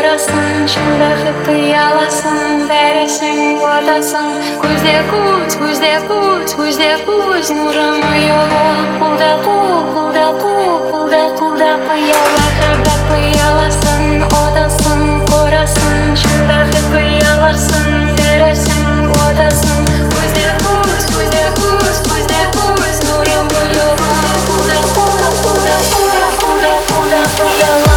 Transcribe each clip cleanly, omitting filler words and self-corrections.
қорасын, шындығып ұяласың, бәрісің отасың. Көзде көз, нұрым ұялы, құлдап ұялы, қырдап ұяласың, отасың, қорасын, шындығып ұяласың, бәрісің отасың. Көзде көз, нұрым ұялы, құлдап ұялы.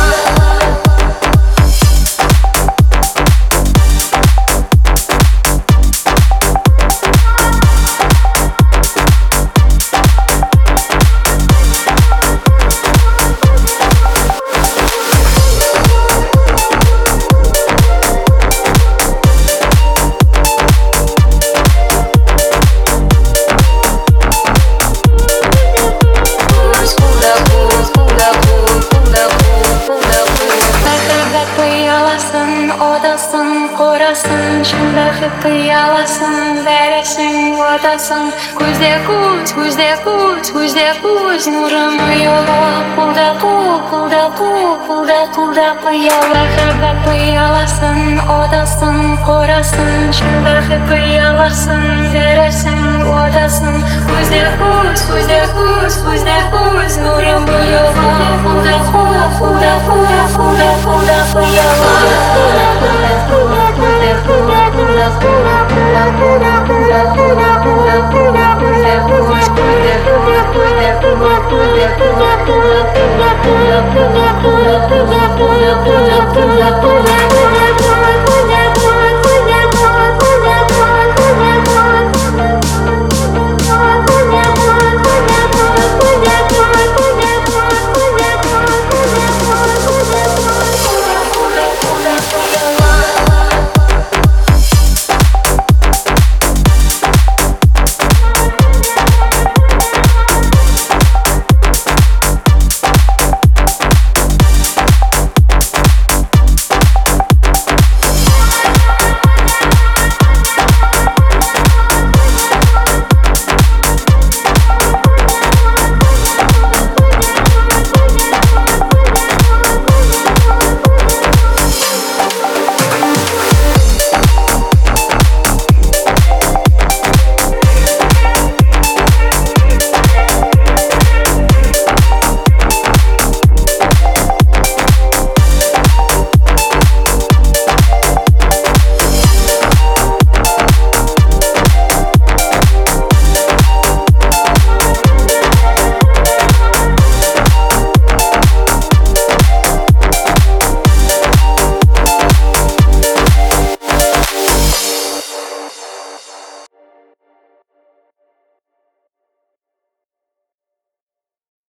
Қорасын, шындығып ұяласың, бәрісің отасың. Көзде көз, нұрым ұялы, құлдап ұялы, қырдап ұяласың, отасың, қорасын, шындығып ұяласың, бәрісің отасың. Көзде көз, нұрым ұялы, құлдап ұялы. Pula,